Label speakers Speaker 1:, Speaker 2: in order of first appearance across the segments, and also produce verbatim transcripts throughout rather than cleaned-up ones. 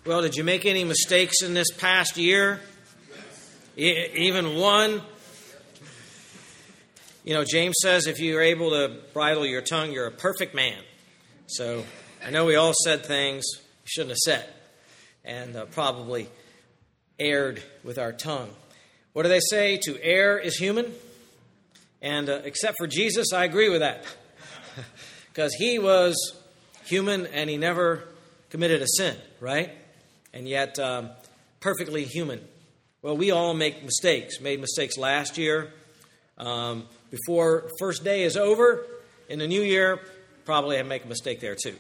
Speaker 1: Well, did you make any mistakes in this past year? E- even one? You know, James says if you're able to bridle your tongue, you're a perfect man. So I know we all said things we shouldn't have said and uh, probably erred with our tongue. What do they say? To err is human. And uh, except for Jesus, I agree with that. Because he was human and he never committed a sin, right? And yet um, perfectly human. Well, we all make mistakes. Made mistakes last year. Um, before first day is over, in the new year, probably I make a mistake there too.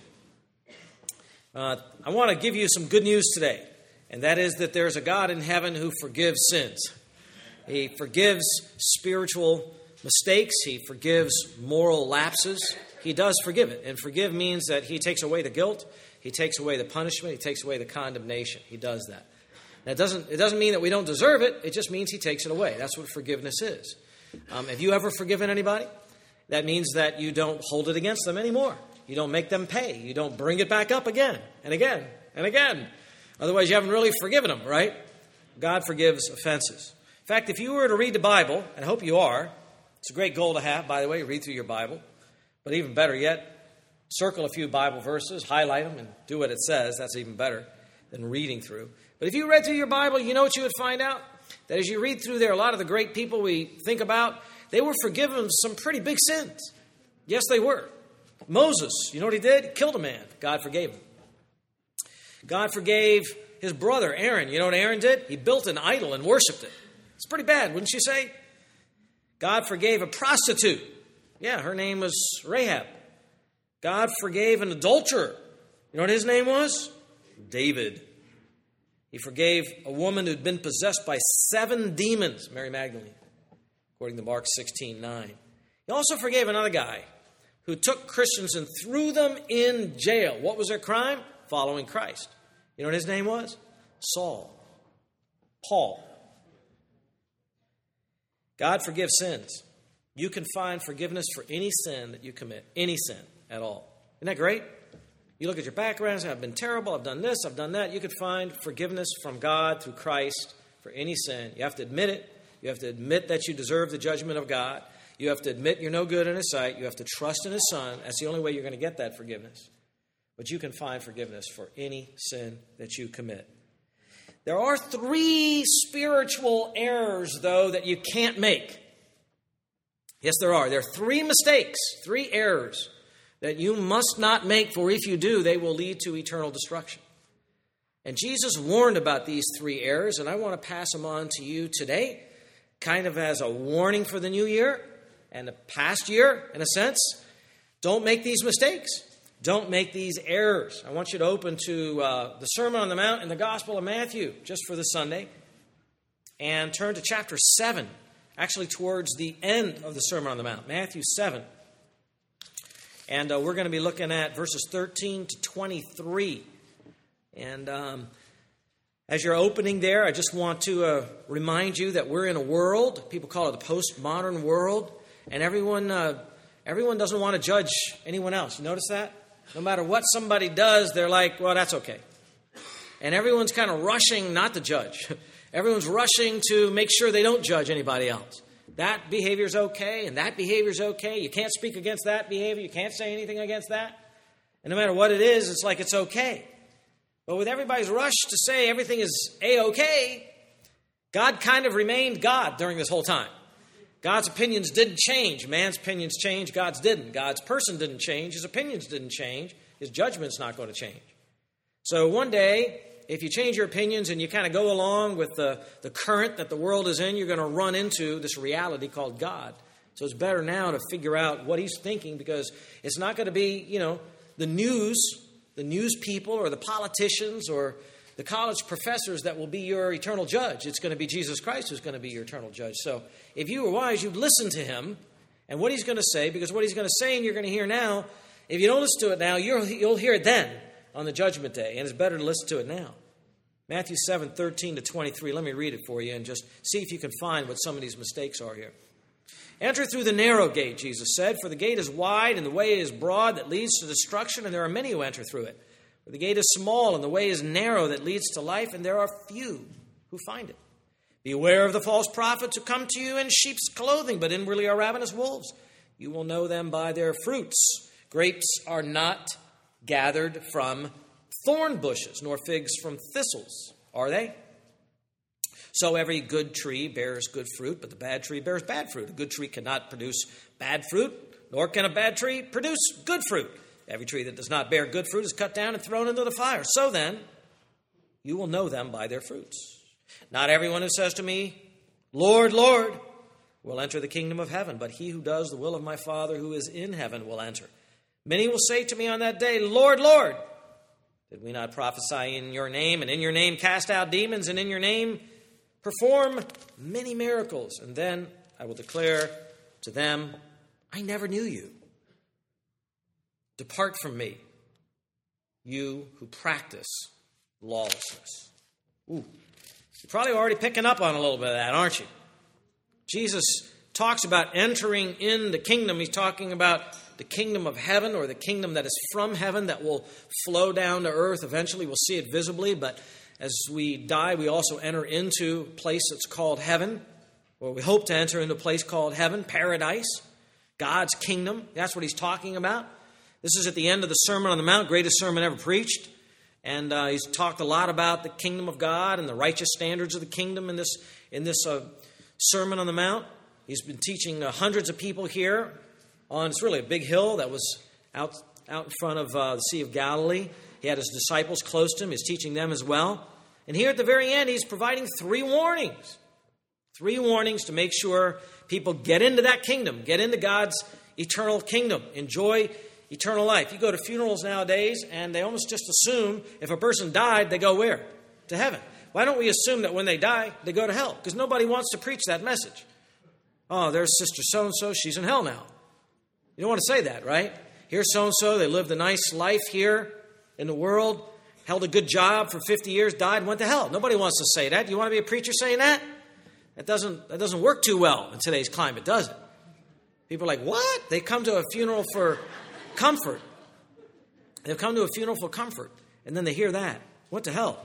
Speaker 1: Uh, I want to give you some good news today. And that is that there's a God in heaven who forgives sins. He forgives spiritual mistakes. He forgives moral lapses. He does forgive it. And forgive means that he takes away the guilt. He takes away the punishment. He takes away the condemnation. He does that. That doesn't, it doesn't mean that we don't deserve it. It just means he takes it away. That's what forgiveness is. Um, have you ever forgiven anybody? That means that you don't hold it against them anymore. You don't make them pay. You don't bring it back up again and again and again. Otherwise, you haven't really forgiven them, right? God forgives offenses. In fact, if you were to read the Bible, and I hope you are, it's a great goal to have, by the way, read through your Bible. But even better yet, circle a few Bible verses, highlight them, and do what it says. That's even better than reading through. But if you read through your Bible, you know what you would find out? That as you read through there, a lot of the great people we think about, they were forgiven some pretty big sins. Yes, they were. Moses, you know what he did? He killed a man. God forgave him. God forgave his brother, Aaron. You know what Aaron did? He built an idol and worshipped it. It's pretty bad, wouldn't you say? God forgave a prostitute. Yeah, her name was Rahab. God forgave an adulterer. You know what his name was? David. He forgave a woman who'd been possessed by seven demons, Mary Magdalene, according to Mark sixteen nine. He also forgave another guy who took Christians and threw them in jail. What was their crime? Following Christ. You know what his name was? Saul. Paul. God forgives sins. You can find forgiveness for any sin that you commit. Any sin at all. Isn't that great? You look at your background and say, I've been terrible, I've done this, I've done that. You can find forgiveness from God through Christ for any sin. You have to admit it. You have to admit that you deserve the judgment of God. You have to admit you're no good in His sight. You have to trust in His Son. That's the only way you're going to get that forgiveness. But you can find forgiveness for any sin that you commit. There are three spiritual errors, though, that you can't make. Yes, there are. There are three mistakes, three errors that you must not make, for if you do, they will lead to eternal destruction. And Jesus warned about these three errors, and I want to pass them on to you today, kind of as a warning for the new year and the past year, in a sense. Don't make these mistakes. Don't make these errors. I want you to open to uh, the Sermon on the Mount in the Gospel of Matthew, just for this Sunday, and turn to chapter seven, actually towards the end of the Sermon on the Mount, Matthew seven. And uh, we're going to be looking at verses thirteen to twenty-three. And um, as you're opening there, I just want to uh, remind you that we're in a world, people call it a postmodern world, and everyone uh, everyone doesn't want to judge anyone else. You notice that? No matter what somebody does, they're like, well, that's okay. And everyone's kind of rushing not to judge. Everyone's rushing to make sure they don't judge anybody else. That behavior's okay, and that behavior's okay. You can't speak against that behavior. You can't say anything against that. And no matter what it is, it's like it's okay. But with everybody's rush to say everything is A-okay, God kind of remained God during this whole time. God's opinions didn't change. Man's opinions changed. God's didn't. God's person didn't change. His opinions didn't change. His judgment's not going to change. So one day, if you change your opinions and you kind of go along with the, the current that the world is in, you're going to run into this reality called God. So it's better now to figure out what He's thinking, because it's not going to be, you know, the news, the news people or the politicians or the college professors that will be your eternal judge. It's going to be Jesus Christ who's going to be your eternal judge. So if you were wise, you'd listen to Him and what He's going to say, because what He's going to say and you're going to hear now, if you don't listen to it now, you'll, you'll hear it then on the judgment day, and it's better to listen to it now. Matthew seven, thirteen to twenty-three. Let me read it for you and just see if you can find what some of these mistakes are here. Enter through the narrow gate, Jesus said, for the gate is wide and the way is broad that leads to destruction, and there are many who enter through it. For the gate is small and the way is narrow that leads to life, and there are few who find it. Beware of the false prophets who come to you in sheep's clothing, but inwardly are ravenous wolves. You will know them by their fruits. Grapes are not gathered from thorn bushes, nor figs from thistles, are they? So every good tree bears good fruit, but the bad tree bears bad fruit. A good tree cannot produce bad fruit, nor can a bad tree produce good fruit. Every tree that does not bear good fruit is cut down and thrown into the fire. So then, you will know them by their fruits. Not everyone who says to me, Lord, Lord, will enter the kingdom of heaven, but he who does the will of my Father who is in heaven will enter. Many will say to me on that day, Lord, Lord, did we not prophesy in your name, and in your name cast out demons, and in your name perform many miracles? And then I will declare to them, I never knew you. Depart from me, you who practice lawlessness. Ooh, you're probably already picking up on a little bit of that, aren't you? Jesus talks about entering in the kingdom. He's talking about the kingdom of heaven, or the kingdom that is from heaven that will flow down to earth. Eventually we'll see it visibly, but as we die, we also enter into a place that's called heaven, or we hope to enter into a place called heaven, paradise, God's kingdom. That's what he's talking about. This is at the end of the Sermon on the Mount, greatest sermon ever preached. And uh, he's talked a lot about the kingdom of God and the righteous standards of the kingdom in this, in this uh, Sermon on the Mount. He's been teaching uh, hundreds of people here on, it's really a big hill that was out, out in front of uh, the Sea of Galilee. He had his disciples close to him. He's teaching them as well. And here at the very end, he's providing three warnings. Three warnings to make sure people get into that kingdom, get into God's eternal kingdom, enjoy eternal life. You go to funerals nowadays, and they almost just assume if a person died, they go where? To heaven. Why don't we assume that when they die, they go to hell? Because nobody wants to preach that message. Oh, there's Sister so-and-so, she's in hell now. You don't want to say that, right? Here's so-and-so, they lived a nice life here in the world, held a good job for fifty years, died, went to hell. Nobody wants to say that. You want to be a preacher saying that? That doesn't, that doesn't work too well in today's climate, does it? People are like, what? They come to a funeral for comfort. They'll come to a funeral for comfort, and then they hear that. Went to hell.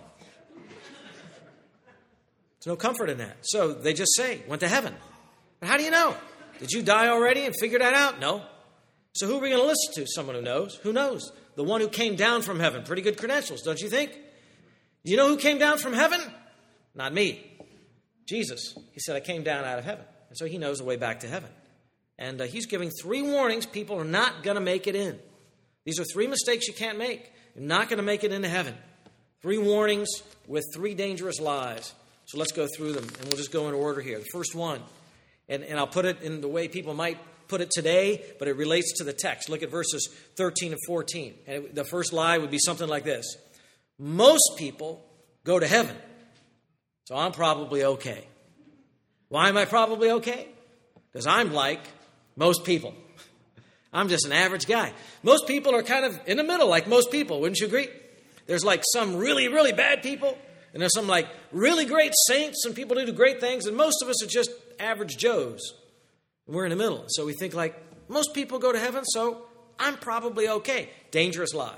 Speaker 1: There's no comfort in that. So they just say, went to heaven. But how do you know? Did you die already and figure that out? No. So who are we going to listen to? Someone who knows. Who knows? The one who came down from heaven. Pretty good credentials, don't you think? You know who came down from heaven? Not me. Jesus. He said, I came down out of heaven. And so he knows the way back to heaven. And uh, he's giving three warnings. People are not going to make it in. These are three mistakes you can't make. You're not going to make it into heaven. Three warnings with three dangerous lies. So let's go through them, and we'll just go in order here. The first one, and, and I'll put it in the way people might put it today, but it relates to the text. Look at verses thirteen and fourteen. And it, the first lie would be something like this. Most people go to heaven, so I'm probably okay. Why am I probably okay? Because I'm like most people. I'm just an average guy. Most people are kind of in the middle, like most people. Wouldn't you agree? There's like some really, really bad people, and there's some like really great saints and people who do great things, and most of us are just average Joes. And we're in the middle. So we think like, most people go to heaven, so I'm probably okay. Dangerous lie.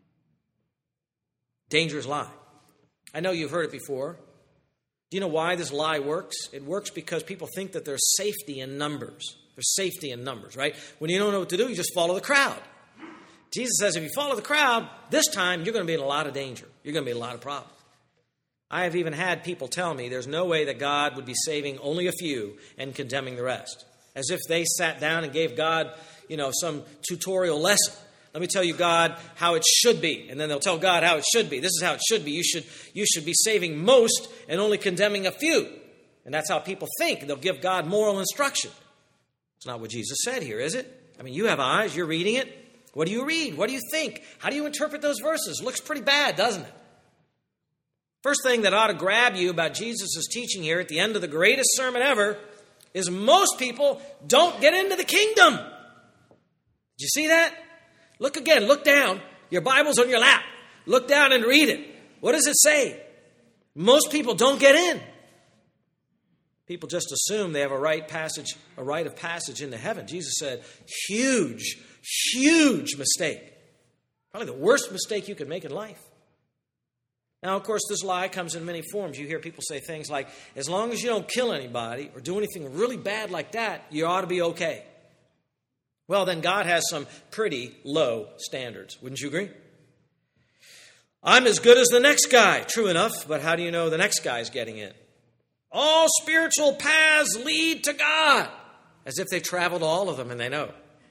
Speaker 1: Dangerous lie. I know you've heard it before. Do you know why this lie works? It works because people think that there's safety in numbers. There's safety in numbers, right? When you don't know what to do, you just follow the crowd. Jesus says if you follow the crowd, this time you're going to be in a lot of danger. You're going to be in a lot of problems. I have even had people tell me there's no way that God would be saving only a few and condemning the rest. As if they sat down and gave God, you know, some tutorial lesson. Let me tell you, God, how it should be. And then they'll tell God how it should be. This is how it should be. You should, you should be saving most and only condemning a few. And that's how people think. They'll give God moral instruction. It's not what Jesus said here, is it? I mean, you have eyes. You're reading it. What do you read? What do you think? How do you interpret those verses? Looks pretty bad, doesn't it? First thing that ought to grab you about Jesus' teaching here at the end of the greatest sermon ever is most people don't get into the kingdom. Did you see that? Look again. Look down. Your Bible's on your lap. Look down and read it. What does it say? Most people don't get in. People just assume they have a right passage, a rite of passage into heaven. Jesus said, huge, huge mistake. Probably the worst mistake you could make in life. Now, of course, this lie comes in many forms. You hear people say things like, as long as you don't kill anybody or do anything really bad like that, you ought to be okay. Well, then God has some pretty low standards. Wouldn't you agree? I'm as good as the next guy. True enough, but how do you know the next guy's getting in? All spiritual paths lead to God. As if they traveled all of them and they know.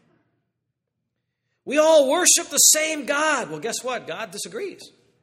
Speaker 1: We all worship the same God. Well, guess what? God disagrees.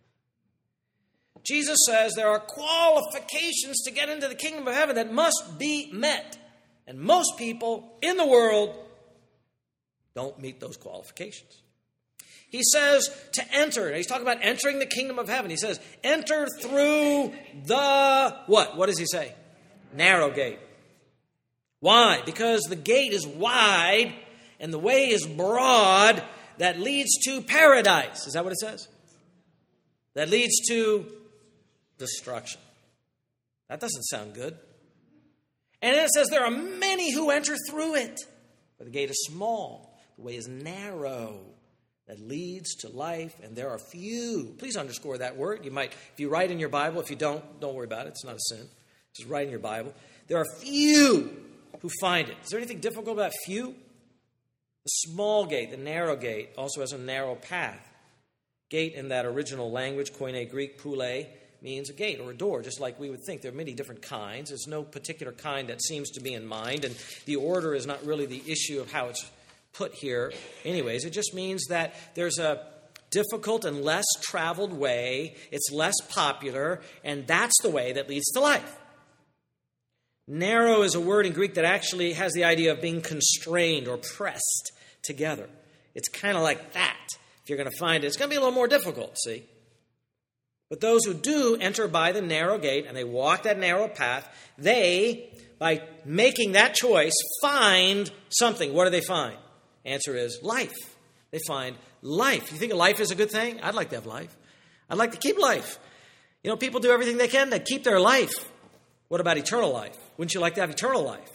Speaker 1: Jesus says there are qualifications to get into the kingdom of heaven that must be met. And most people in the world don't meet those qualifications. He says to enter. He's talking about entering the kingdom of heaven. He says, enter through the what? What does he say? Narrow gate. Why? Because the gate is wide and the way is broad that leads to paradise. Is that what it says? That leads to destruction. That doesn't sound good. And then it says there are many who enter through it. But the gate is small. The way is narrow. That leads to life, and there are few. Please underscore that word. You might, if you write in your Bible, if you don't, don't worry about it. It's not a sin. Just write in your Bible. There are few who find it. Is there anything difficult about few? The small gate, the narrow gate, also has a narrow path. Gate in that original language, Koine Greek, poule, means a gate or a door, just like we would think. There are many different kinds. There's no particular kind that seems to be in mind, and the order is not really the issue of how it's put here. Anyways, it just means that there's a difficult and less traveled way. It's less popular, and that's the way that leads to life. Narrow is a word in Greek that actually has the idea of being constrained or pressed together. It's kind of like that. If you're going to find it, it's going to be a little more difficult, see? But those who do enter by the narrow gate and they walk that narrow path, they, by making that choice, find something. What do they find? Answer is life. They find life. You think life is a good thing? I'd like to have life. I'd like to keep life. You know, people do everything they can to keep their life. What about eternal life? Wouldn't you like to have eternal life?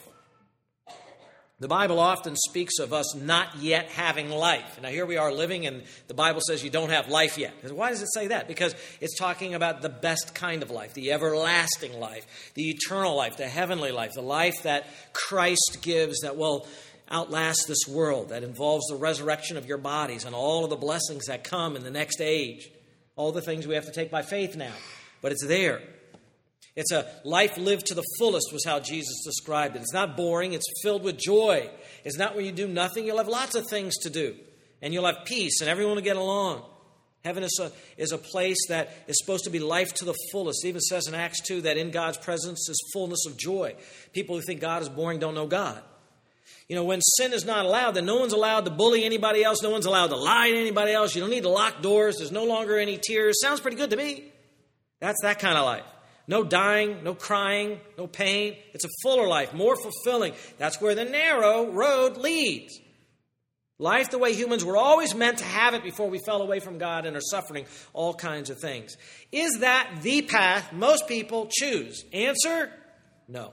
Speaker 1: The Bible often speaks of us not yet having life. Now, here we are living, and the Bible says you don't have life yet. Why does it say that? Because it's talking about the best kind of life, the everlasting life, the eternal life, the heavenly life, the life that Christ gives that will outlast this world, that involves the resurrection of your bodies and all of the blessings that come in the next age. All the things we have to take by faith now. But it's there. It's a life lived to the fullest was how Jesus described it. It's not boring. It's filled with joy. It's not where you do nothing. You'll have lots of things to do. And you'll have peace and everyone will get along. Heaven is a, is a place that is supposed to be life to the fullest. It even says in Acts two that in God's presence is fullness of joy. People who think God is boring don't know God. You know, when sin is not allowed, then no one's allowed to bully anybody else. No one's allowed to lie to anybody else. You don't need to lock doors. There's no longer any tears. Sounds pretty good to me. That's that kind of life. No dying, no crying, no pain. It's a fuller life, more fulfilling. That's where the narrow road leads. Life the way humans were always meant to have it before we fell away from God and are suffering all kinds of things. Is that the path most people choose? Answer, no.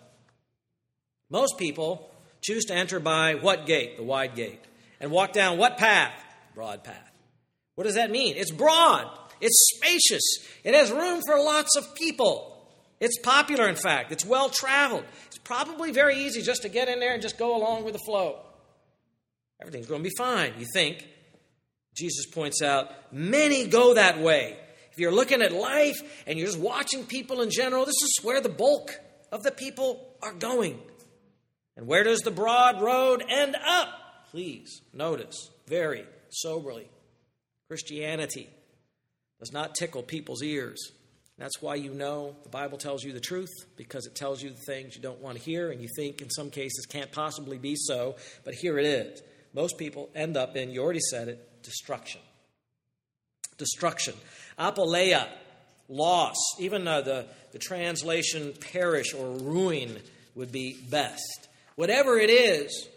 Speaker 1: Most people choose to enter by what gate? The wide gate. And walk down what path? Broad path. What does that mean? It's broad. It's spacious. It has room for lots of people. It's popular, in fact. It's well-traveled. It's probably very easy just to get in there and just go along with the flow. Everything's going to be fine, you think. Jesus points out, many go that way. If you're looking at life and you're just watching people in general, this is where the bulk of the people are going. And where does the broad road end up? Please notice very soberly. Christianity does not tickle people's ears. That's why you know the Bible tells you the truth, because it tells you the things you don't want to hear and you think in some cases can't possibly be so. But here it is. Most people end up in, you already said it, destruction. Destruction. Apoleia, loss. Even uh, the, the translation perish or ruin would be best. Whatever it is,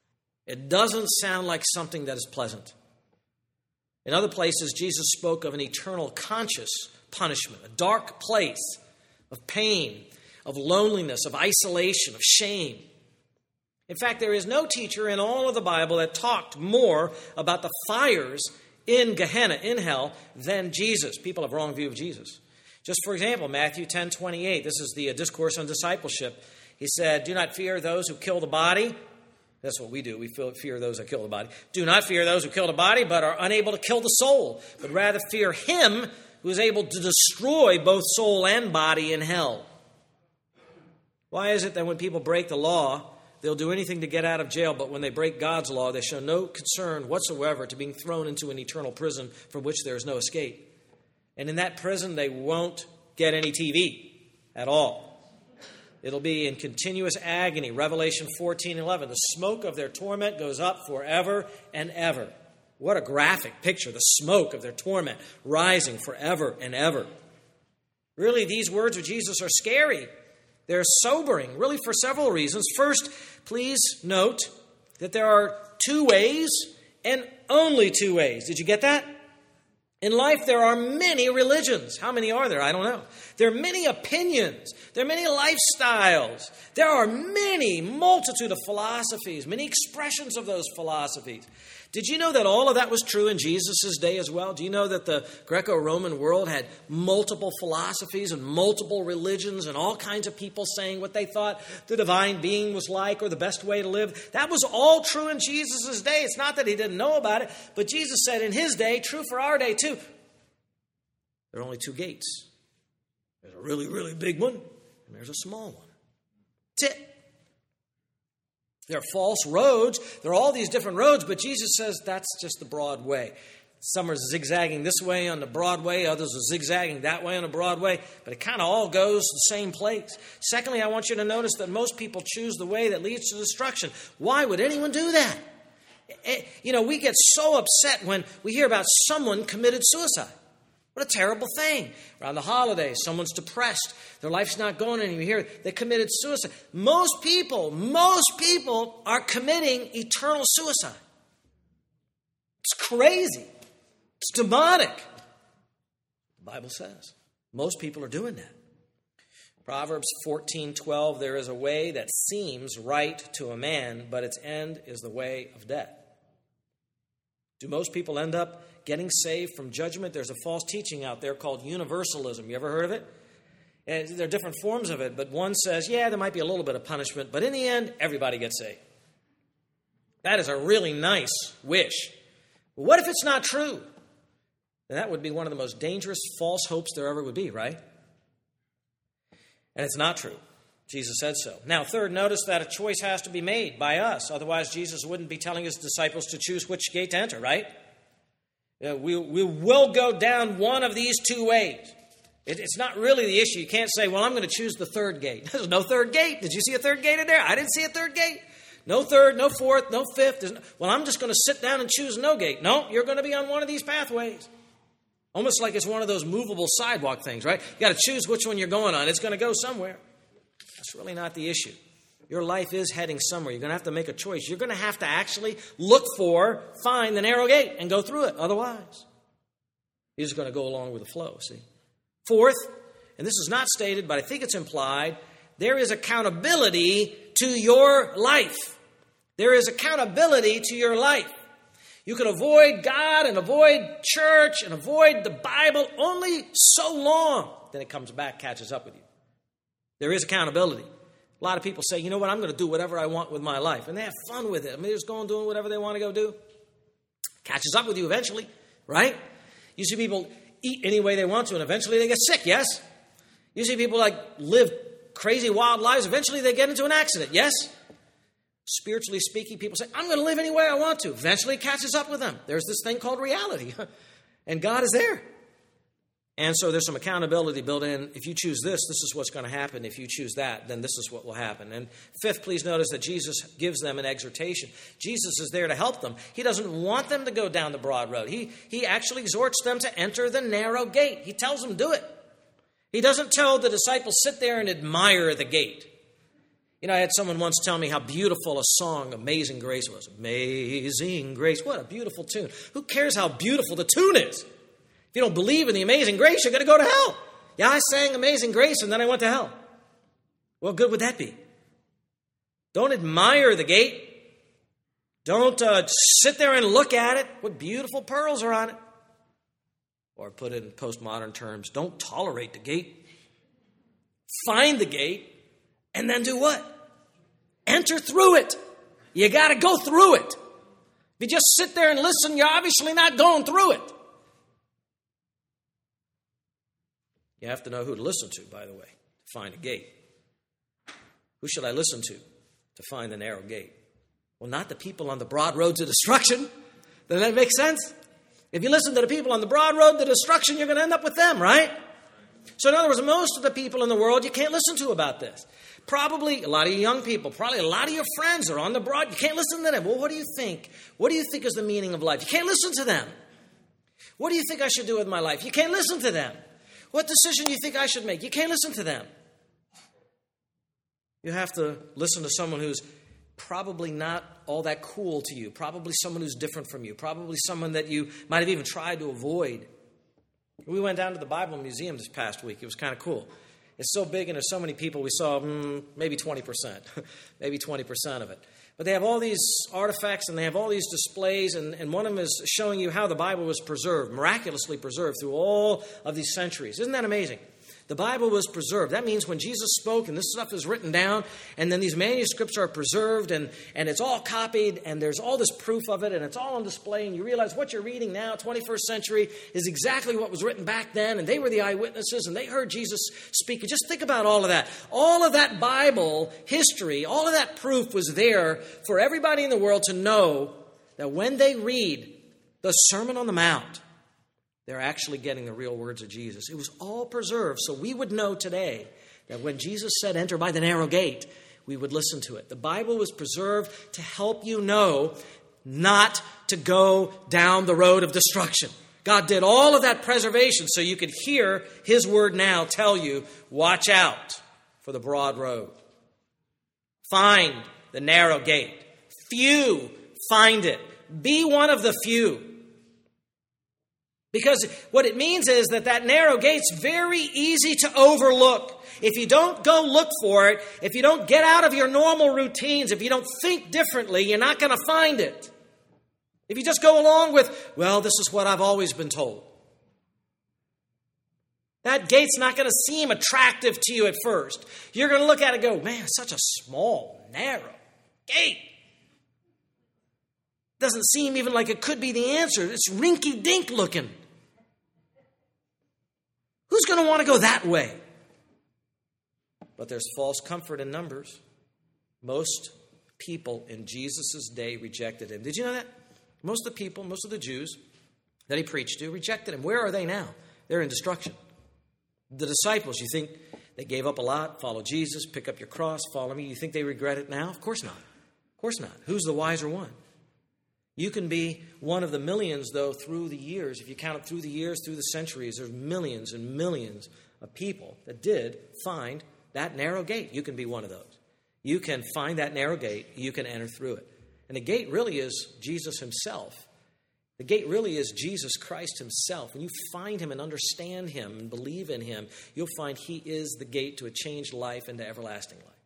Speaker 1: it doesn't sound like something that is pleasant. In other places, Jesus spoke of an eternal conscious punishment, a dark place of pain, of loneliness, of isolation, of shame. In fact, there is no teacher in all of the Bible that talked more about the fires in Gehenna, in hell, than Jesus. People have a wrong view of Jesus. Just for example, Matthew ten twenty-eight. This is the discourse on discipleship. He said, do not fear those who kill the body. That's what we do. We fear those that kill the body. Do not fear those who kill the body, but are unable to kill the soul. But rather fear him who is able to destroy both soul and body in hell. Why is it that when people break the law, they'll do anything to get out of jail, but when they break God's law, they show no concern whatsoever to being thrown into an eternal prison from which there is no escape? And in that prison, they won't get any T V at all. It'll be in continuous agony. Revelation fourteen eleven. The smoke of their torment goes up forever and ever. What a graphic picture. The smoke of their torment rising forever and ever. Really, these words of Jesus are scary. They're sobering, really, for several reasons. First, please note that there are two ways and only two ways. Did you get that? In life, there are many religions. How many are there? I don't know. There are many opinions. There are many lifestyles. There are many multitude of philosophies, many expressions of those philosophies. Did you know that all of that was true in Jesus' day as well? Do you know that the Greco-Roman world had multiple philosophies and multiple religions and all kinds of people saying what they thought the divine being was like or the best way to live? That was all true in Jesus' day. It's not that he didn't know about it, but Jesus said in his day, true for our day too. There are only two gates. There's a really, really big one, and there's a small one. That's it. There are false roads. There are all these different roads, but Jesus says that's just the broad way. Some are zigzagging this way on the broad way. Others are zigzagging that way on the broad way. But it kind of all goes to the same place. Secondly, I want you to notice that most people choose the way that leads to destruction. Why would anyone do that? You know, we get so upset when we hear about someone committed suicide. What a terrible thing. Around the holidays, someone's depressed. Their life's not going anywhere. You hear they committed suicide. Most people, most people are committing eternal suicide. It's crazy. It's demonic. The Bible says. Most people are doing that. Proverbs fourteen twelve, there is a way that seems right to a man, but its end is the way of death. Do most people end up getting saved from judgment? There's a false teaching out there called universalism. You ever heard of it? And there are different forms of it, but one says, yeah, there might be a little bit of punishment, but in the end, everybody gets saved. That is a really nice wish. But what if it's not true? Then that would be one of the most dangerous false hopes there ever would be, right? And it's not true. Jesus said so. Now, third, notice that a choice has to be made by us. Otherwise, Jesus wouldn't be telling his disciples to choose which gate to enter, right? Uh, we, we will go down one of these two ways. It, it's not really the issue. You can't say, well, I'm going to choose the third gate. There's no third gate. Did you see a third gate in there? I didn't see a third gate. No third, no fourth, no fifth. No, well, I'm just going to sit down and choose no gate. No, you're going to be on one of these pathways. Almost like it's one of those movable sidewalk things, right? You got to choose which one you're going on. It's going to go somewhere. That's really not the issue. Your life is heading somewhere. You're going to have to make a choice. You're going to have to actually look for, find the narrow gate and go through it. Otherwise, you're just going to go along with the flow, see? Fourth, and this is not stated, but I think it's implied, there is accountability to your life. There is accountability to your life. You can avoid God and avoid church and avoid the Bible only so long. Then it comes back, catches up with you. There is accountability. A lot of people say, you know what, I'm going to do whatever I want with my life. And they have fun with it. I mean, they're just going doing whatever they want to go do. Catches up with you eventually, right? You see people eat any way they want to, and eventually they get sick, yes? You see people like live crazy, wild lives. Eventually they get into an accident, yes? Spiritually speaking, people say, I'm going to live any way I want to. Eventually it catches up with them. There's this thing called reality, and God is there. And so there's some accountability built in. If you choose this, this is what's going to happen. If you choose that, then this is what will happen. And fifth, please notice that Jesus gives them an exhortation. Jesus is there to help them. He doesn't want them to go down the broad road. He, he actually exhorts them to enter the narrow gate. He tells them, do it. He doesn't tell the disciples, sit there and admire the gate. You know, I had someone once tell me how beautiful a song Amazing Grace was. Amazing Grace. What a beautiful tune. Who cares how beautiful the tune is? If you don't believe in the amazing grace, you're going to go to hell. Yeah, I sang Amazing Grace and then I went to hell. What good would that be? Don't admire the gate. Don't uh, sit there and look at it. What beautiful pearls are on it. Or put it in postmodern terms, don't tolerate the gate. Find the gate, and then do what? Enter through it. You got to go through it. If you just sit there and listen, you're obviously not going through it. You have to know who to listen to, by the way, to find a gate. Who should I listen to to find the narrow gate? Well, not the people on the broad road to destruction. Does that make sense? If you listen to the people on the broad road to destruction, you're going to end up with them, right? So in other words, most of the people in the world you can't listen to about this. Probably a lot of you young people, probably a lot of your friends are on the broad. You can't listen to them. Well, what do you think? What do you think is the meaning of life? You can't listen to them. What do you think I should do with my life? You can't listen to them. What decision do you think I should make? You can't listen to them. You have to listen to someone who's probably not all that cool to you, probably someone who's different from you, probably someone that you might have even tried to avoid. We went down to the Bible Museum this past week. It was kind of cool. It's so big and there's so many people, we saw mm, maybe twenty percent, maybe twenty percent of it. But they have all these artifacts and they have all these displays, and, and one of them is showing you how the Bible was preserved, miraculously preserved through all of these centuries. Isn't that amazing? The Bible was preserved. That means when Jesus spoke and this stuff is written down and then these manuscripts are preserved and, and it's all copied and there's all this proof of it and it's all on display and you realize what you're reading now, twenty-first century, is exactly what was written back then, and they were the eyewitnesses and they heard Jesus speak. Just think about all of that. All of that Bible history, all of that proof was there for everybody in the world to know that when they read the Sermon on the Mount, they're actually getting the real words of Jesus. It was all preserved, so we would know today that when Jesus said, enter by the narrow gate, we would listen to it. The Bible was preserved to help you know not to go down the road of destruction. God did all of that preservation so you could hear His word now tell you, watch out for the broad road. Find the narrow gate. Few find it. Be one of the few. Because what it means is that that narrow gate's very easy to overlook. If you don't go look for it, if you don't get out of your normal routines, if you don't think differently, you're not going to find it. If you just go along with, well, this is what I've always been told. That gate's not going to seem attractive to you at first. You're going to look at it and go, man, such a small, narrow gate. Doesn't seem even like it could be the answer. It's rinky-dink looking. Who's going to want to go that way? But there's false comfort in numbers. Most people in Jesus' day rejected him. Did you know that? Most of the people, most of the Jews that he preached to rejected him. Where are they now? They're in destruction. The disciples, you think they gave up a lot, follow Jesus, pick up your cross, follow me. You think they regret it now? Of course not. Of course not. Who's the wiser one? You can be one of the millions, though, through the years. If you count it through the years, through the centuries, there's millions and millions of people that did find that narrow gate. You can be one of those. You can find that narrow gate. You can enter through it. And the gate really is Jesus himself. The gate really is Jesus Christ himself. When you find him and understand him and believe in him, you'll find he is the gate to a changed life and to everlasting life.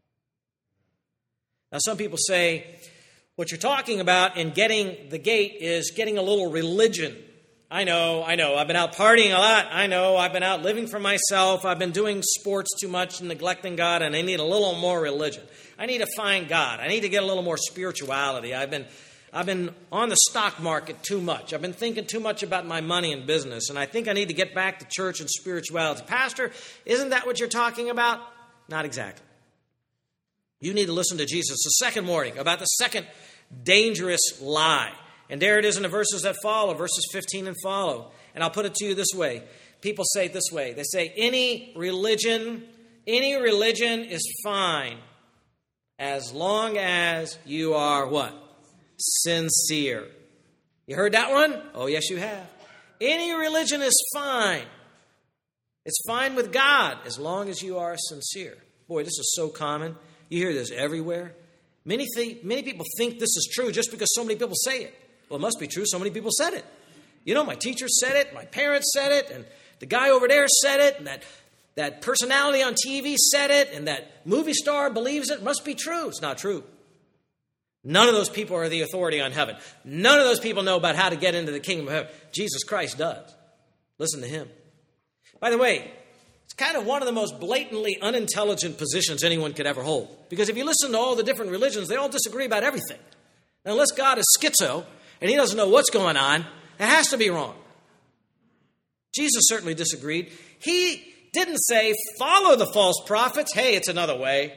Speaker 1: Now, some people say, what you're talking about in getting the gate is getting a little religion. I know, I know. I've been out partying a lot. I know. I've been out living for myself. I've been doing sports too much and neglecting God, and I need a little more religion. I need to find God. I need to get a little more spirituality. I've been, I've been on the stock market too much. I've been thinking too much about my money and business, and I think I need to get back to church and spirituality. Pastor, isn't that what you're talking about? Not exactly. You need to listen to Jesus the second morning about the second dangerous lie. And there it is in the verses that follow, verses fifteen and follow. And I'll put it to you this way. People say it this way. They say, any religion, any religion is fine as long as you are what? Sincere. You heard that one? Oh, yes, you have. Any religion is fine. It's fine with God as long as you are sincere. Boy, this is so common. You hear this everywhere. Many think, many people think this is true just because so many people say it. Well, it must be true. So many people said it. You know, my teacher said it, my parents said it, and the guy over there said it, and that, that personality on T V said it, and that movie star believes it. It must be true. It's not true. None of those people are the authority on heaven. None of those people know about how to get into the kingdom of heaven. Jesus Christ does. Listen to him. By the way, it's kind of one of the most blatantly unintelligent positions anyone could ever hold. Because if you listen to all the different religions, they all disagree about everything. Now, unless God is schizo and he doesn't know what's going on, it has to be wrong. Jesus certainly disagreed. He didn't say, follow the false prophets. Hey, it's another way.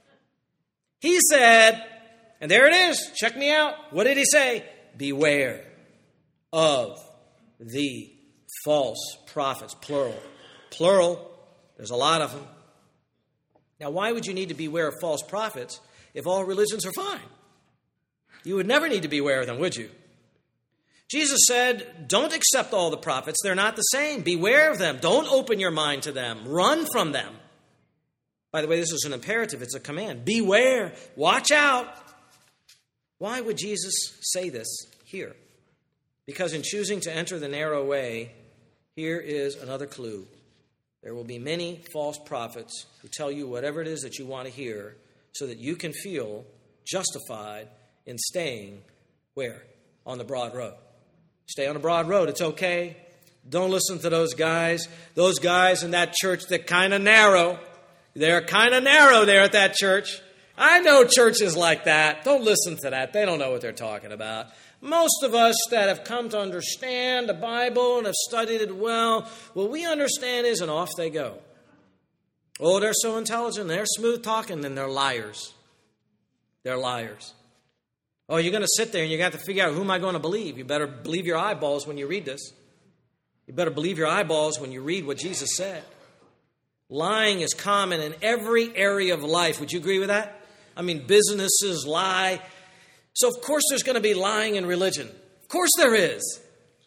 Speaker 1: He said, and there it is. Check me out. What did he say? Beware of the false prophets. Plural. Plural. There's a lot of them. Now, why would you need to beware of false prophets if all religions are fine? You would never need to beware of them, would you? Jesus said, don't accept all the prophets. They're not the same. Beware of them. Don't open your mind to them. Run from them. By the way, this is an imperative. It's a command. Beware. Watch out. Why would Jesus say this here? Because in choosing to enter the narrow way, here is another clue. There will be many false prophets who tell you whatever it is that you want to hear so that you can feel justified in staying where? On the broad road. Stay on the broad road. It's okay. Don't listen to those guys. Those guys in that church, they're kind of narrow. They're kind of narrow there at that church. I know churches like that. Don't listen to that. They don't know what they're talking about. Most of us that have come to understand the Bible and have studied it well, what we understand is, and off they go. Oh, they're so intelligent. They're smooth talking, and they're liars. They're liars. Oh, you're going to sit there and you got to figure out, who am I going to believe? You better believe your eyeballs when you read this. You better believe your eyeballs when you read what Jesus said. Lying is common in every area of life. Would you agree with that? I mean, businesses lie. So, of course, there's going to be lying in religion. Of course there is.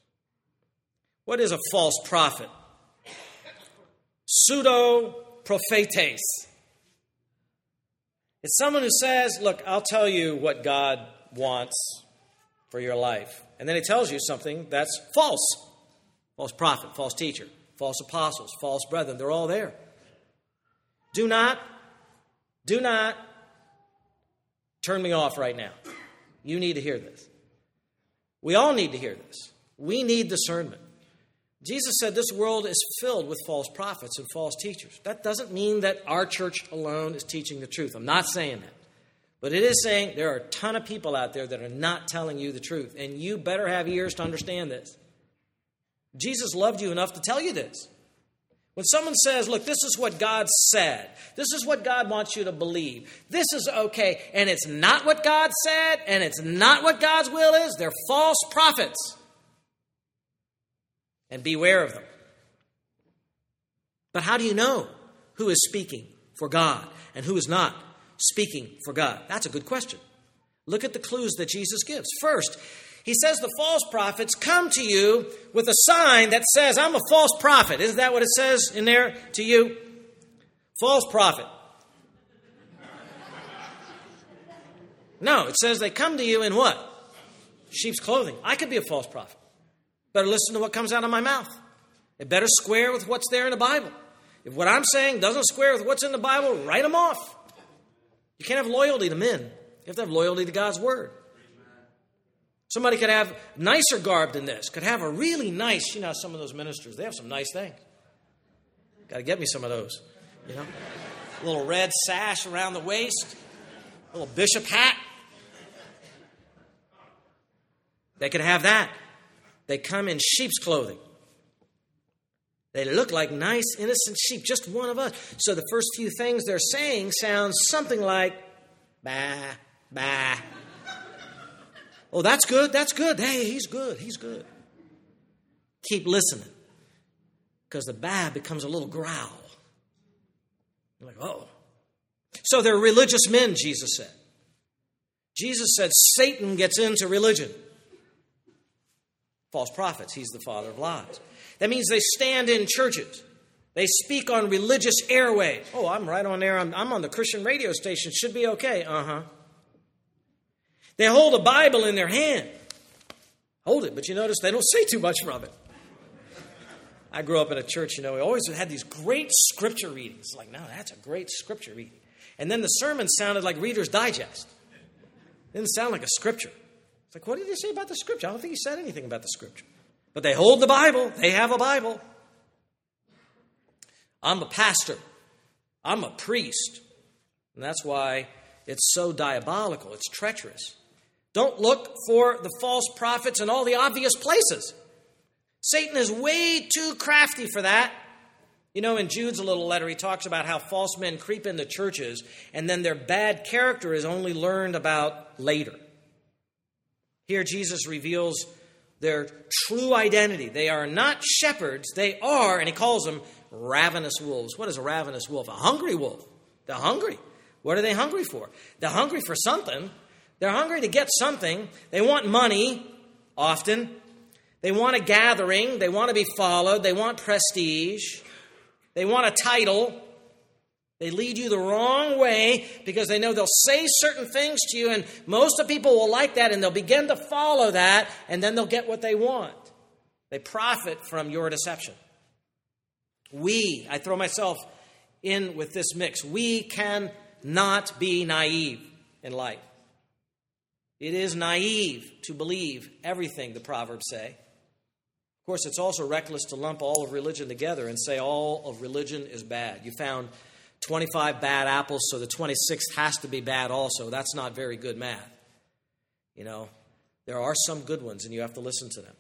Speaker 1: What is a false prophet? Pseudo-prophetes. It's someone who says, look, I'll tell you what God wants for your life. And then he tells you something that's false. False prophet, false teacher, false apostles, false brethren. They're all there. Do not, do not turn me off right now. You need to hear this. We all need to hear this. We need discernment. Jesus said this world is filled with false prophets and false teachers. That doesn't mean that our church alone is teaching the truth. I'm not saying that. But it is saying there are a ton of people out there that are not telling you the truth. And you better have ears to understand this. Jesus loved you enough to tell you this. When someone says, look, this is what God said. This is what God wants you to believe. This is okay. And it's not what God said, and it's not what God's will is. They're false prophets. And beware of them. But how do you know who is speaking for God and who is not speaking for God? That's a good question. Look at the clues that Jesus gives. First, he says the false prophets come to you with a sign that says, I'm a false prophet. Isn't that what it says in there to you? False prophet. No, it says they come to you in what? Sheep's clothing. I could be a false prophet. Better listen to what comes out of my mouth. It better square with what's there in the Bible. If what I'm saying doesn't square with what's in the Bible, write them off. You can't have loyalty to men. You have to have loyalty to God's word. Somebody could have nicer garb than this. Could have a really nice, you know, some of those ministers, they have some nice things. Got to get me some of those, you know. A little red sash around the waist. A little bishop hat. They could have that. They come in sheep's clothing. They look like nice, innocent sheep, just one of us. So the first few things they're saying sound something like, bah, bah. Oh, that's good, that's good. Hey, he's good, he's good. Keep listening. Because the bah becomes a little growl. You're like, oh. So they're religious men, Jesus said. Jesus said Satan gets into religion. False prophets, he's the father of lies. That means they stand in churches. They speak on religious airwaves. Oh, I'm right on there. I'm, I'm on the Christian radio station. Should be okay. Uh-huh. They hold a Bible in their hand. Hold it, but you notice they don't say too much from it. I grew up in a church, you know, we always had these great scripture readings. Like, no, that's a great scripture reading. And then the sermon sounded like Reader's Digest. Didn't sound like a scripture. It's like, what did he say about the scripture? I don't think he said anything about the scripture. But they hold the Bible. They have a Bible. I'm a pastor. I'm a priest. And that's why it's so diabolical. It's treacherous. Don't look for the false prophets in all the obvious places. Satan is way too crafty for that. You know, in Jude's little letter, he talks about how false men creep into churches and then their bad character is only learned about later. Here, Jesus reveals their true identity. They are not shepherds. They are, and he calls them ravenous wolves. What is a ravenous wolf? A hungry wolf. They're hungry. What are they hungry for? They're hungry for something. They're hungry to get something. They want money, often. They want a gathering. They want to be followed. They want prestige. They want a title. They lead you the wrong way because they know they'll say certain things to you, and most of the people will like that, and they'll begin to follow that, and then they'll get what they want. They profit from your deception. We, I throw myself in with this mix, we cannot be naive in life. It is naive to believe everything the Proverbs say. Of course, it's also reckless to lump all of religion together and say all of religion is bad. You found twenty-five bad apples, so the twenty-sixth has to be bad also. That's not very good math. You know, there are some good ones, and you have to listen to them.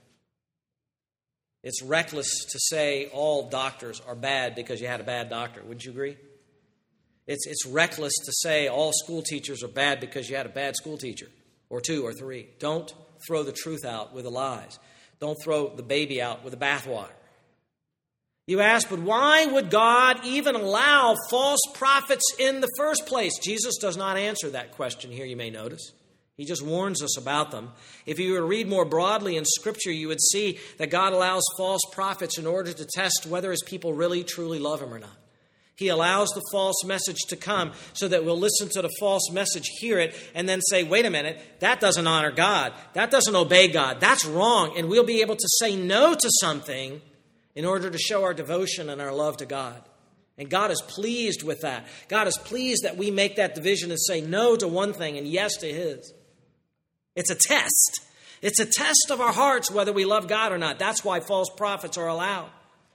Speaker 1: It's reckless to say all doctors are bad because you had a bad doctor. Wouldn't you agree? It's, it's reckless to say all school teachers are bad because you had a bad school teacher, or two or three. Don't throw the truth out with the lies. Don't throw the baby out with the bathwater. You ask, but why would God even allow false prophets in the first place? Jesus does not answer that question here, you may notice. He just warns us about them. If you were to read more broadly in Scripture, you would see that God allows false prophets in order to test whether his people really, truly love him or not. He allows the false message to come so that we'll listen to the false message, hear it, and then say, wait a minute, that doesn't honor God. That doesn't obey God. That's wrong. And we'll be able to say no to something in order to show our devotion and our love to God. And God is pleased with that. God is pleased that we make that division and say no to one thing and yes to his. It's a test. It's a test of our hearts whether we love God or not. That's why false prophets are allowed.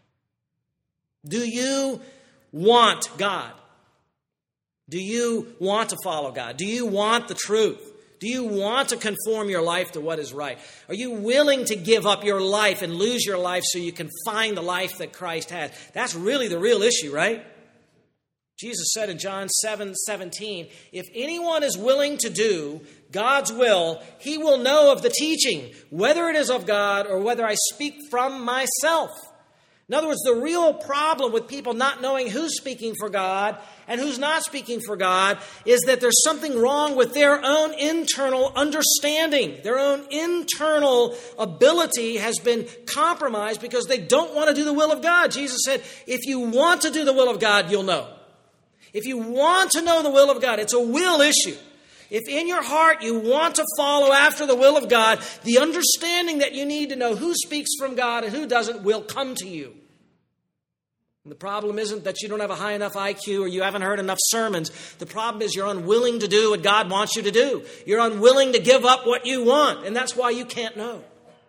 Speaker 1: Do you want God? Do you want to follow God? Do you want the truth? Do you want to conform your life to what is right? Are you willing to give up your life and lose your life so you can find the life that Christ has? That's really the real issue, right? Jesus said in John seven seventeen, if anyone is willing to do God's will, he will know of the teaching, whether it is of God or whether I speak from myself. In other words, the real problem with people not knowing who's speaking for God and who's not speaking for God is that there's something wrong with their own internal understanding. Their own internal ability has been compromised because they don't want to do the will of God. Jesus said, if you want to do the will of God, you'll know. If you want to know the will of God, it's a will issue. If in your heart you want to follow after the will of God, the understanding that you need to know who speaks from God and who doesn't will come to you. And the problem isn't that you don't have a high enough I Q or you haven't heard enough sermons. The problem is you're unwilling to do what God wants you to do. You're unwilling to give up what you want, and that's why you can't know.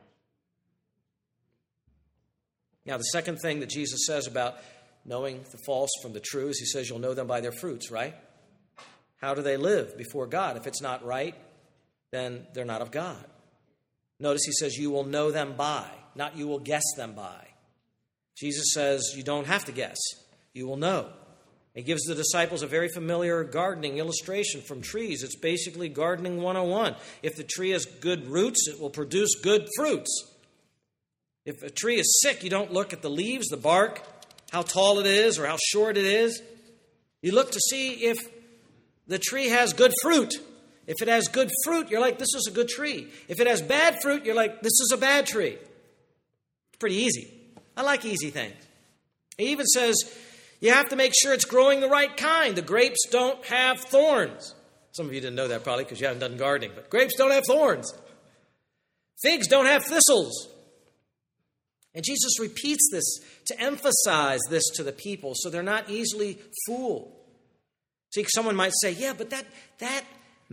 Speaker 1: Now, the second thing that Jesus says about knowing the false from the true is he says you'll know them by their fruits, right? How do they live before God? If it's not right, then they're not of God. Notice he says you will know them by, not you will guess them by. Jesus says you don't have to guess. You will know. He gives the disciples a very familiar gardening illustration from trees. It's basically gardening one oh one. If the tree has good roots, it will produce good fruits. If a tree is sick, you don't look at the leaves, the bark, how tall it is or how short it is. You look to see if the tree has good fruit. If it has good fruit, you're like, this is a good tree. If it has bad fruit, you're like, this is a bad tree. It's pretty easy. I like easy things. He even says you have to make sure it's growing the right kind. The grapes don't have thorns. Some of you didn't know that probably because you haven't done gardening, but grapes don't have thorns. Figs don't have thistles. And Jesus repeats this to emphasize this to the people so they're not easily fooled. See, someone might say, yeah, but that, that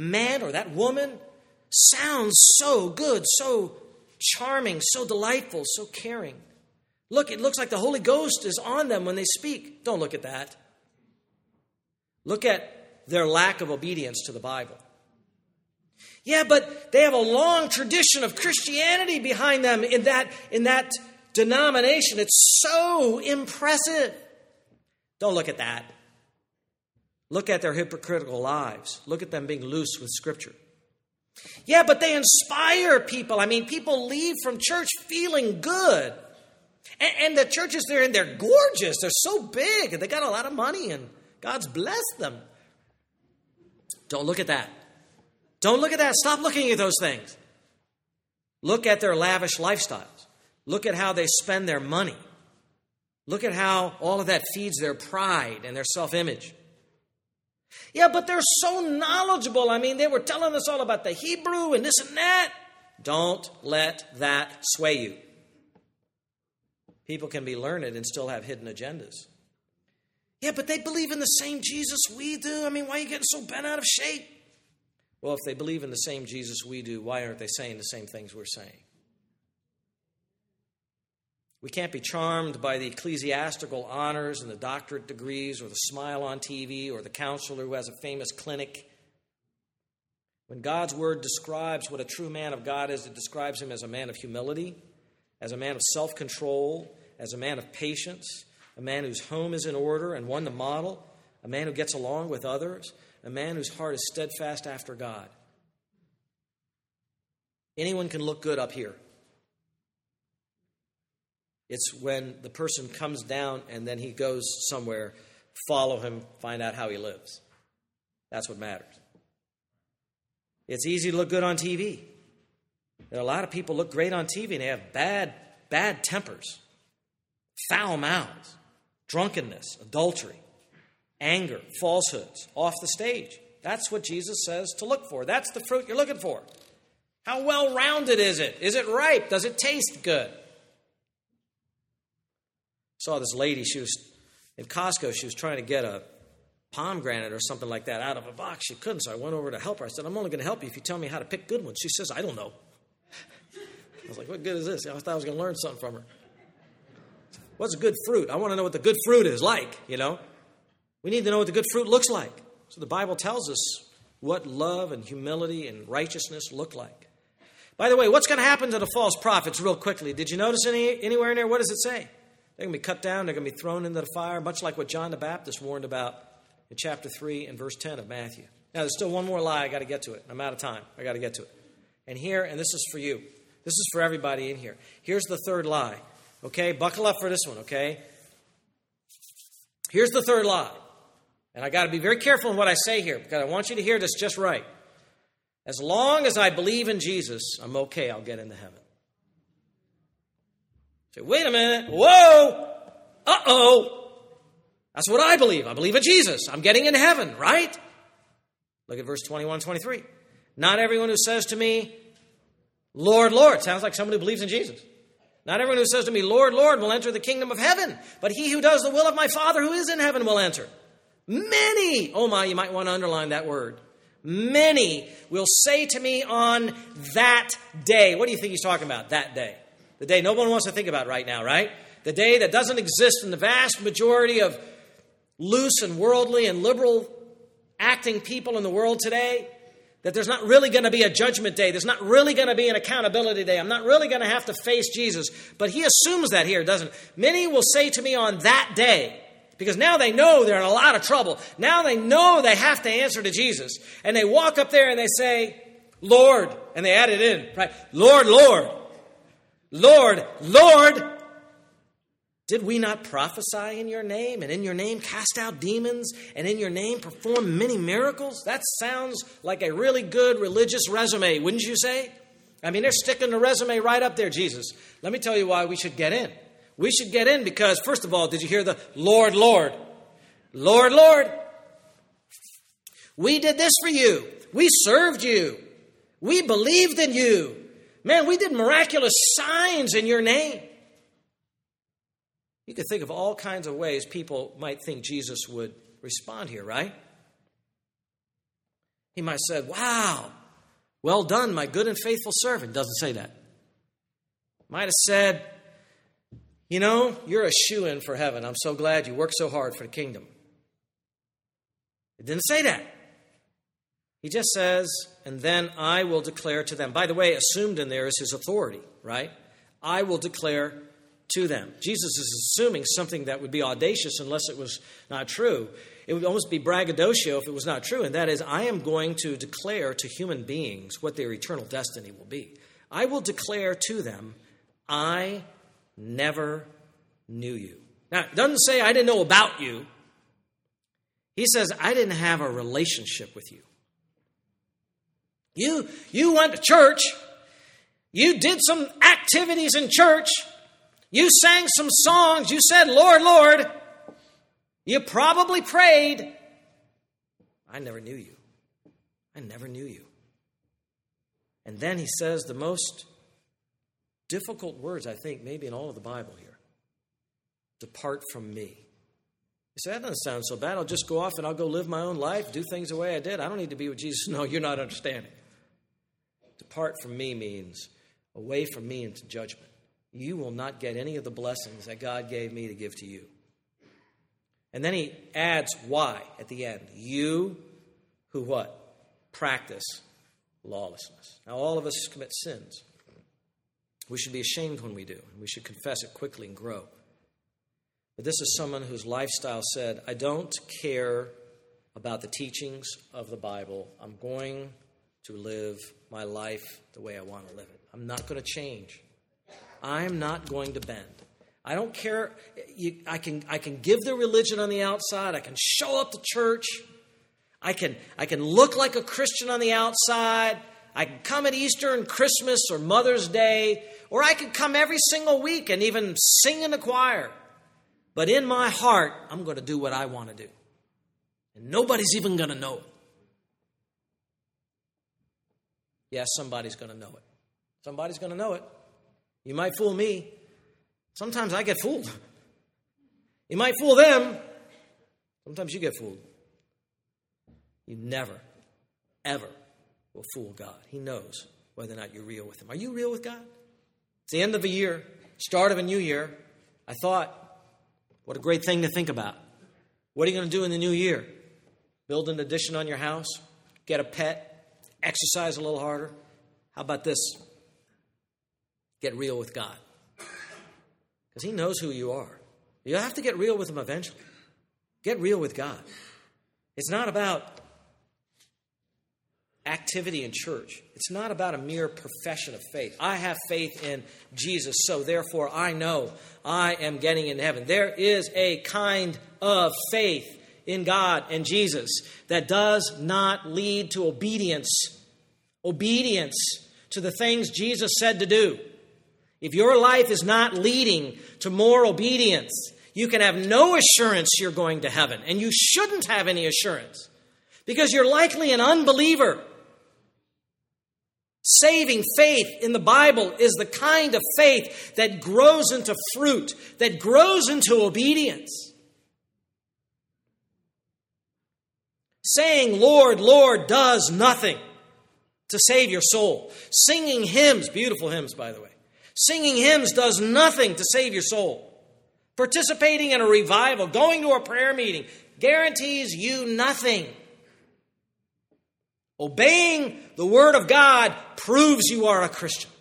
Speaker 1: man or that woman sounds so good, so charming, so delightful, so caring. Look, it looks like the Holy Ghost is on them when they speak. Don't look at that. Look at their lack of obedience to the Bible. Yeah, but they have a long tradition of Christianity behind them in that, in that denomination. It's so impressive. Don't look at that. Look at their hypocritical lives. Look at them being loose with Scripture. Yeah, but they inspire people. I mean, people leave from church feeling good. And, and the churches they're in, they're gorgeous. They're so big, and they got a lot of money, and God's blessed them. Don't look at that. Don't look at that. Stop looking at those things. Look at their lavish lifestyles. Look at how they spend their money. Look at how all of that feeds their pride and their self-image. Yeah, but they're so knowledgeable. I mean, they were telling us all about the Hebrew and this and that. Don't let that sway you. People can be learned and still have hidden agendas. Yeah, but they believe in the same Jesus we do. I mean, why are you getting so bent out of shape? Well, if they believe in the same Jesus we do, why aren't they saying the same things we're saying? We can't be charmed by the ecclesiastical honors and the doctorate degrees or the smile on T V or the counselor who has a famous clinic. When God's word describes what a true man of God is, it describes him as a man of humility, as a man of self-control, as a man of patience, a man whose home is in order and one to model, a man who gets along with others, a man whose heart is steadfast after God. Anyone can look good up here. It's when the person comes down and then he goes somewhere, follow him, find out how he lives. That's what matters. It's easy to look good on T V. There are a lot of people look great on T V and they have bad, bad tempers, foul mouths, drunkenness, adultery, anger, falsehoods off the stage. That's what Jesus says to look for. That's the fruit you're looking for. How well-rounded is it? Is it ripe? Does it taste good? Saw this lady, she was in Costco, she was trying to get a pomegranate or something like that out of a box. She couldn't, so I went over to help her. I said, I'm only going to help you if you tell me how to pick good ones. She says, I don't know. I was like, what good is this? I thought I was going to learn something from her. What's a good fruit? I want to know what the good fruit is like, you know. We need to know what the good fruit looks like. So the Bible tells us what love and humility and righteousness look like. By the way, what's going to happen to the false prophets real quickly? Did you notice any anywhere in there? What does it say? They're going to be cut down. They're going to be thrown into the fire, much like what John the Baptist warned about in chapter three and verse ten of Matthew. Now, there's still one more lie. I got to get to it. I'm out of time. I got to get to it. And here, and this is for you. This is for everybody in here. Here's the third lie. Okay, buckle up for this one, okay? Here's the third lie. And I got to be very careful in what I say here because I want you to hear this just right. As long as I believe in Jesus, I'm okay. I'll get into heaven. Say, wait a minute. Whoa. Uh-oh. That's what I believe. I believe in Jesus. I'm getting into heaven, right? Look at verse twenty-one and twenty-three. Not everyone who says to me, Lord, Lord. Sounds like someone who believes in Jesus. Not everyone who says to me, Lord, Lord, will enter the kingdom of heaven. But he who does the will of my Father who is in heaven will enter. Many, oh my, you might want to underline that word. Many will say to me on that day. What do you think he's talking about, that day? The day no one wants to think about right now, right? The day that doesn't exist in the vast majority of loose and worldly and liberal acting people in the world today. That there's not really going to be a judgment day. There's not really going to be an accountability day. I'm not really going to have to face Jesus. But he assumes that here, doesn't it? Many will say to me on that day, because now they know they're in a lot of trouble. Now they know they have to answer to Jesus. And they walk up there and they say, Lord, and they add it in, right? Lord, Lord, Lord, Lord, did we not prophesy in your name and in your name cast out demons and in your name perform many miracles? That sounds like a really good religious resume, wouldn't you say? I mean, they're sticking the resume right up there, Jesus. Let me tell you why we should get in. We should get in because, first of all, did you hear the Lord, Lord? Lord, Lord. We did this for you. We served you. We believed in you. Man, we did miraculous signs in your name. You could think of all kinds of ways people might think Jesus would respond here, right? He might have said, wow, well done, my good and faithful servant. Doesn't say that. Might have said, you know, you're a shoo-in for heaven. I'm so glad you worked so hard for the kingdom. It didn't say that. He just says, and then I will declare to them. By the way, assumed in there is his authority, right? I will declare to them. Jesus is assuming something that would be audacious unless it was not true. It would almost be braggadocio if it was not true, and that is, I am going to declare to human beings what their eternal destiny will be. I will declare to them, I never knew you. Now, it doesn't say I didn't know about you. He says, I didn't have a relationship with you. You, you went to church. You did some activities in church. You sang some songs. You said, Lord, Lord. You probably prayed. I never knew you. I never knew you. And then he says the most difficult words, I think, maybe in all of the Bible here. Depart from me. You say, that doesn't sound so bad. I'll just go off and I'll go live my own life, do things the way I did. I don't need to be with Jesus. No, you're not understanding. Depart from me means away from me into judgment. You will not get any of the blessings that God gave me to give to you. And then he adds why at the end. You who what? Practice lawlessness. Now, all of us commit sins. We should be ashamed when we do. We should confess it quickly and grow. But this is someone whose lifestyle said, I don't care about the teachings of the Bible. I'm going to live my life the way I want to live it. I'm not going to change. I'm not going to bend. I don't care. You, I can I can give the religion on the outside. I can show up to church. I can I can look like a Christian on the outside. I can come at Easter and Christmas or Mother's Day, or I can come every single week and even sing in the choir. But in my heart, I'm going to do what I want to do. And nobody's even going to know it. Yes, somebody's going to know it. Somebody's going to know it. You might fool me. Sometimes I get fooled. You might fool them. Sometimes you get fooled. You never, ever will fool God. He knows whether or not you're real with him. Are you real with God? It's the end of a year, start of a new year. I thought, what a great thing to think about. What are you going to do in the new year? Build an addition on your house? Get a pet? Exercise a little harder? How about this? Get real with God. Because he knows who you are. You have to get real with him eventually. Get real with God. It's not about activity in church. It's not about a mere profession of faith. I have faith in Jesus, so therefore I know I am getting into heaven. There is a kind of faith in God and Jesus that does not lead to obedience. Obedience to the things Jesus said to do. If your life is not leading to more obedience, you can have no assurance you're going to heaven. And you shouldn't have any assurance because you're likely an unbeliever. Saving faith in the Bible is the kind of faith that grows into fruit, that grows into obedience. Saying, Lord, Lord, does nothing to save your soul. Singing hymns, beautiful hymns, by the way. Singing hymns does nothing to save your soul. Participating in a revival, going to a prayer meeting, guarantees you nothing. Obeying the Word of God proves you are a Christian.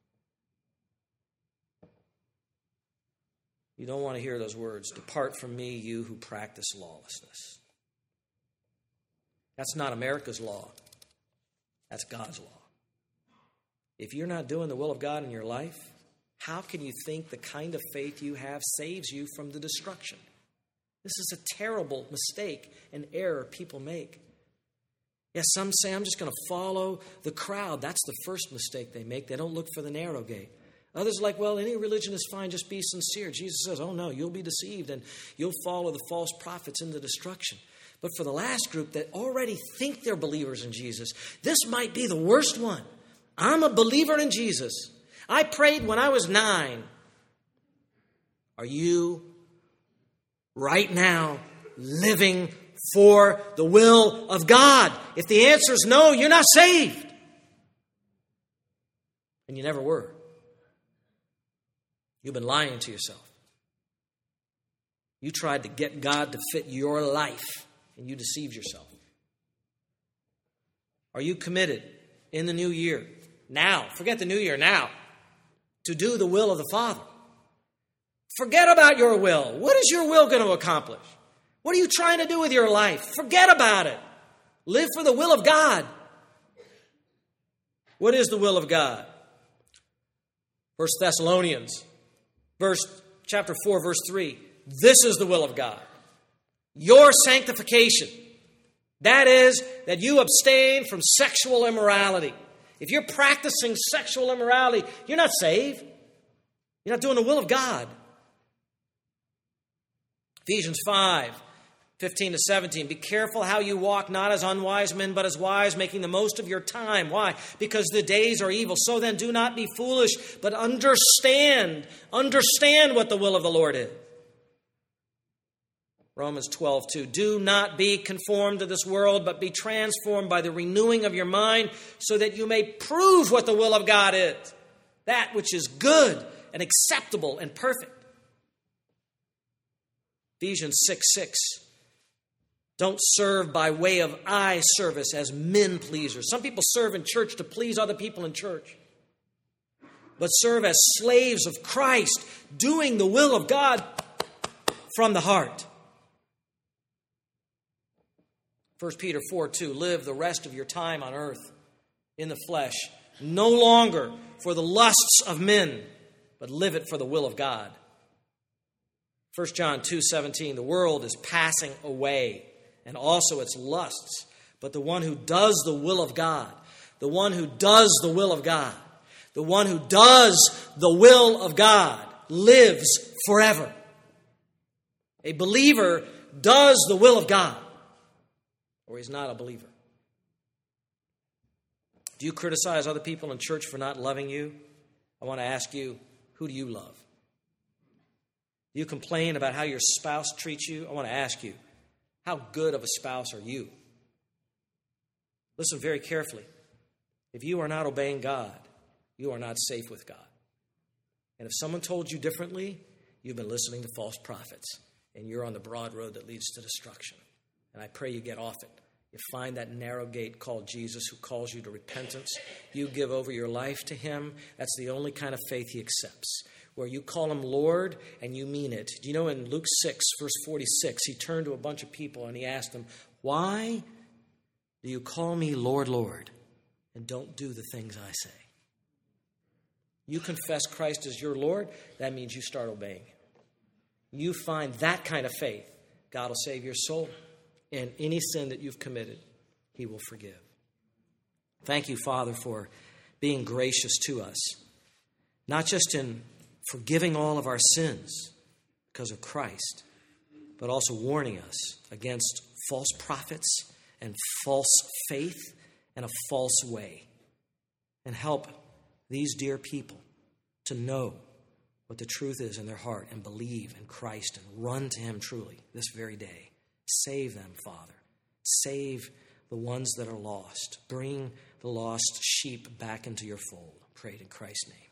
Speaker 1: You don't want to hear those words. Depart from me, you who practice lawlessness. That's not America's law. That's God's law. If you're not doing the will of God in your life, how can you think the kind of faith you have saves you from the destruction? This is a terrible mistake and error people make. Yes, some say, I'm just going to follow the crowd. That's the first mistake they make. They don't look for the narrow gate. Others are like, well, any religion is fine. Just be sincere. Jesus says, oh, no, you'll be deceived and you'll follow the false prophets into destruction. But for the last group that already think they're believers in Jesus, this might be the worst one. I'm a believer in Jesus. I prayed when I was nine. Are you right now living for the will of God? If the answer is no, you're not saved. And you never were. You've been lying to yourself. You tried to get God to fit your life, and you deceived yourself. Are you committed in the new year, now, forget the new year, now, to do the will of the Father? Forget about your will. What is your will going to accomplish? What are you trying to do with your life? Forget about it. Live for the will of God. What is the will of God? First Thessalonians, verse chapter four, verse three. This is the will of God. Your sanctification. That is, that you abstain from sexual immorality. If you're practicing sexual immorality, you're not saved. You're not doing the will of God. Ephesians five, fifteen to seventeen. Be careful how you walk, not as unwise men, but as wise, making the most of your time. Why? Because the days are evil. So then do not be foolish, but understand. Understand what the will of the Lord is. Romans twelve, two. Do not be conformed to this world, but be transformed by the renewing of your mind, so that you may prove what the will of God is, that which is good and acceptable and perfect. Ephesians six, six. Don't serve by way of eye service as men pleasers. Some people serve in church to please other people in church, but serve as slaves of Christ, doing the will of God from the heart. First Peter four, two. Live the rest of your time on earth in the flesh, no longer for the lusts of men, but live it for the will of God. First John two, seventeen. The world is passing away, and also its lusts. But the one who does the will of God, the one who does the will of God, the one who does the will of God lives forever. A believer does the will of God, or he's not a believer. Do you criticize other people in church for not loving you? I want to ask you, who do you love? Do you complain about how your spouse treats you? I want to ask you, how good of a spouse are you? Listen very carefully. If you are not obeying God, you are not safe with God. And if someone told you differently, you've been listening to false prophets, and you're on the broad road that leads to destruction. And I pray you get off it. You find that narrow gate called Jesus, who calls you to repentance. You give over your life to him. That's the only kind of faith he accepts, where you call him Lord and you mean it. Do you know in Luke six, verse forty-six, he turned to a bunch of people and he asked them, why do you call me Lord, Lord, and don't do the things I say? You confess Christ as your Lord, that means you start obeying him. You find that kind of faith, God will save your soul. And any sin that you've committed, he will forgive. Thank you, Father, for being gracious to us, not just in forgiving all of our sins because of Christ, but also warning us against false prophets and false faith and a false way. And help these dear people to know what the truth is in their heart and believe in Christ and run to him truly this very day. Save them, Father. Save the ones that are lost. Bring the lost sheep back into your fold. Pray in Christ's name.